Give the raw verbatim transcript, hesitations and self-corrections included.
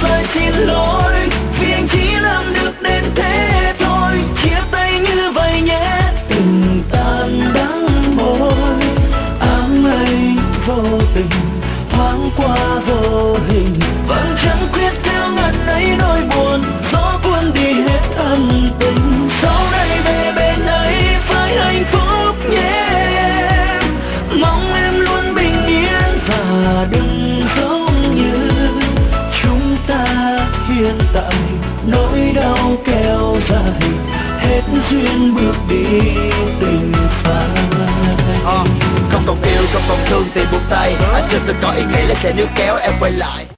lời xin lỗi vì anh chỉ làm được đến thế thôi. Chia tay như vậy nhé, tình tan đắng môi, áng mây vô tình thoáng qua vô hình, vẫn chẳng quyết theo ngần ấy nỗi buồn, gió cuốn đi hết ân tình. Sau này về bên ấy phải hạnh phúc nhé, mong em luôn bình yên và đừng giống như chúng ta hiện tại. Nỗi đau kéo dài, hết duyên bước đi tình phai. Ờ, không còn yêu, không còn thương thì buông tay. Anh chưa từng có ý nghĩ là sẽ níu kéo em quay lại.